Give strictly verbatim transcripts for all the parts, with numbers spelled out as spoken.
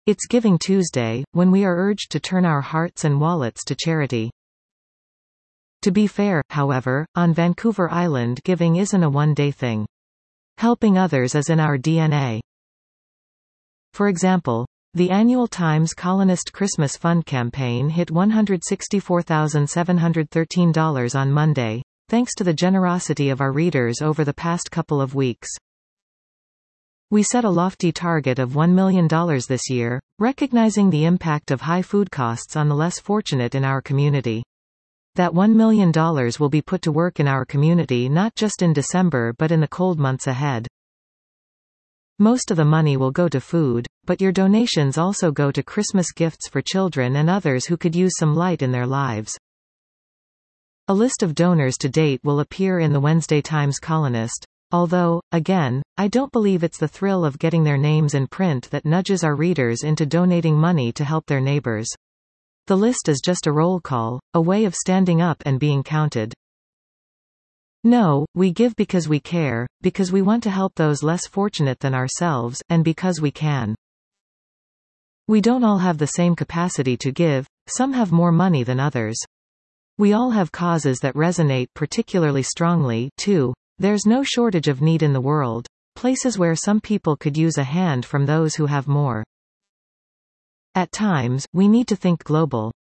It's Giving Tuesday, when we are urged to turn our hearts and wallets to charity. To be fair, however, on Vancouver Island giving isn't a one-day thing. Helping others is in our D N A. For example, the annual Times Colonist Christmas Fund campaign hit one hundred sixty-four thousand seven hundred thirteen dollars on Monday, thanks to the generosity of our readers over the past couple of weeks. We set a lofty target of one million dollars this year, recognizing the impact of high food costs on the less fortunate in our community. That one million dollars will be put to work in our community not just in December but in the cold months ahead. Most of the money will go to food, but your donations also go to Christmas gifts for children and others who could use some light in their lives. A list of donors to date will appear in the Wednesday Times Colonist. Although, again, I don't believe it's the thrill of getting their names in print that nudges our readers into donating money to help their neighbors. The list is just a roll call, a way of standing up and being counted. No, we give because we care, because we want to help those less fortunate than ourselves, and because we can. We don't all have the same capacity to give, some have more money than others. We all have causes that resonate particularly strongly, too. There's no shortage of need in the world, places where some people could use a hand from those who have more. At times, we need to think global.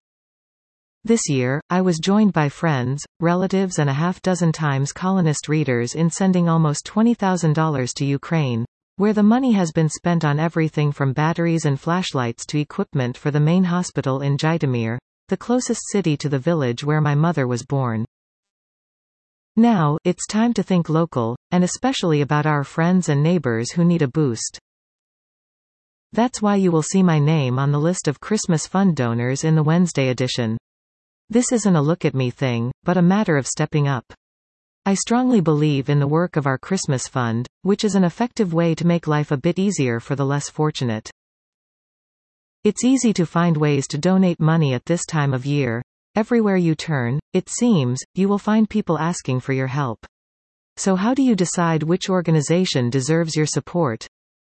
This year, I was joined by friends, relatives and a half dozen Times Colonist readers in sending almost twenty thousand dollars to Ukraine, where the money has been spent on everything from batteries and flashlights to equipment for the main hospital in Zhytomyr, the closest city to the village where my mother was born. Now, it's time to think local, and especially about our friends and neighbors who need a boost. That's why you will see my name on the list of Christmas fund donors in the Wednesday edition. This isn't a look-at-me thing, but a matter of stepping up. I strongly believe in the work of our Christmas fund, which is an effective way to make life a bit easier for the less fortunate. It's easy to find ways to donate money at this time of year. Everywhere you turn, it seems, you will find people asking for your help. So how do you decide which organization deserves your support?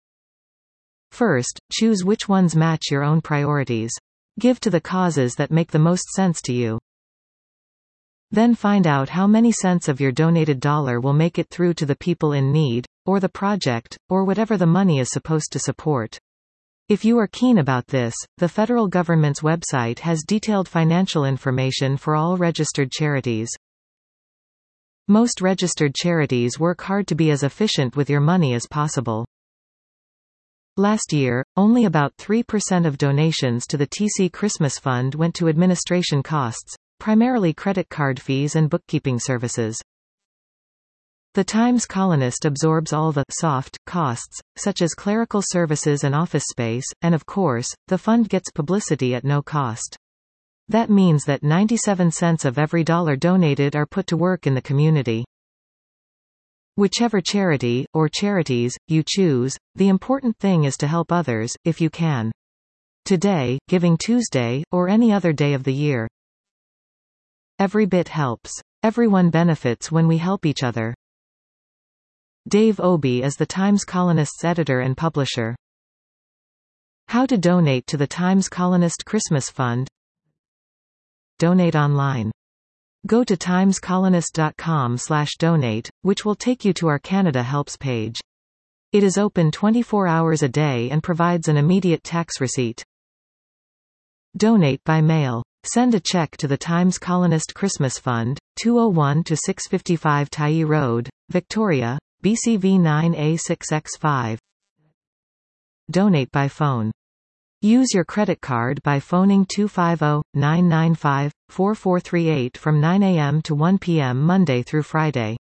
First, choose which ones match your own priorities. Give to the causes that make the most sense to you. Then find out how many cents of your donated dollar will make it through to the people in need, or the project, or whatever the money is supposed to support. If you are keen about this, the federal government's website has detailed financial information for all registered charities. Most registered charities work hard to be as efficient with your money as possible. Last year, only about three percent of donations to the T C Christmas Fund went to administration costs, primarily credit card fees and bookkeeping services. The Times Colonist absorbs all the soft costs, such as clerical services and office space, and of course, the fund gets publicity at no cost. That means that ninety-seven cents of every dollar donated are put to work in the community. Whichever charity, or charities, you choose, the important thing is to help others, if you can. Today, Giving Tuesday, or any other day of the year. Every bit helps. Everyone benefits when we help each other. Dave Obey is the Times Colonist's editor and publisher. How to donate to the Times Colonist Christmas Fund? Donate online. Go to times colonist dot com slash donate, which will take you to our Canada Helps page. It is open twenty-four hours a day and provides an immediate tax receipt. Donate by mail. Send a check to the Times Colonist Christmas Fund, two oh one to six fifty-five Tyee Road, Victoria, B C V nine A six X five. Donate by phone. Use your credit card by phoning two five zero, nine nine five, four four three eight from nine a m to one p m Monday through Friday.